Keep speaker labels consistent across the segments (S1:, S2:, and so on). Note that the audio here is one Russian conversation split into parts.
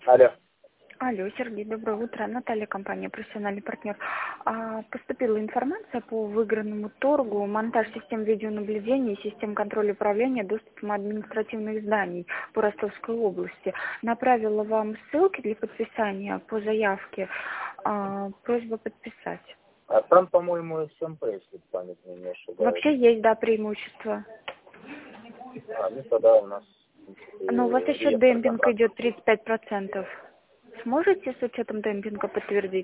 S1: Алло.
S2: Алло, Сергей, доброе утро. Наталья, компания «Профессиональный партнер». Поступила информация по выигранному торгу, монтаж систем видеонаблюдения и систем контроля управления доступом административных зданий по Ростовской области. Направила вам ссылки для подписания по заявке. Просьба подписать.
S1: А там, по-моему, СМП, если память не ошибаюсь.
S2: Вообще есть, да, преимущество.
S1: Ну тогда у нас
S2: Но у вас еще
S1: реестр
S2: демпинг
S1: контракта.
S2: идет 35%. Сможете с учетом демпинга подтвердить?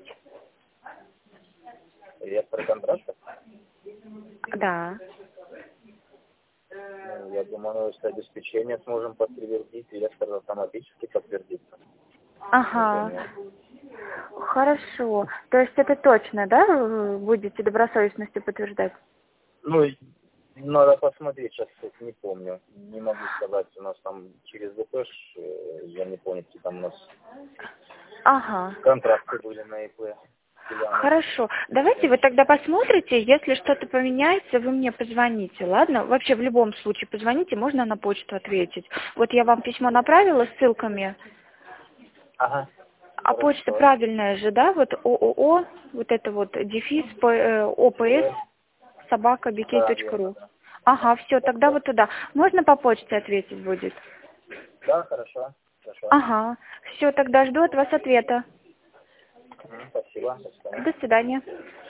S1: Реестр контракта?
S2: Да.
S1: Ну, я думаю, что обеспечение сможем подтвердить, реестр автоматически подтвердится.
S2: Ага. Хорошо. То есть это точно, да, вы будете добросовестностью подтверждать?
S1: Ну, надо посмотреть, сейчас не помню. Не могу сказать, у нас там через ВПШ, я не помню, какие там у нас
S2: Ага.
S1: контракты были на ИП.
S2: Хорошо. Давайте вы тогда посмотрите, если что-то поменяется, вы мне позвоните, ладно? Вообще в любом случае позвоните, можно на почту ответить. Вот я вам письмо направила с ссылками.
S1: Ага.
S2: А почта правильная же, да? Вот ООО, вот это вот дефис, ОПС, собака, bk.ru. Ага, все, тогда вот туда. Можно по почте ответить будет?
S1: Да, хорошо. Хорошо.
S2: Ага, все, тогда жду от вас ответа.
S1: Спасибо.
S2: До свидания.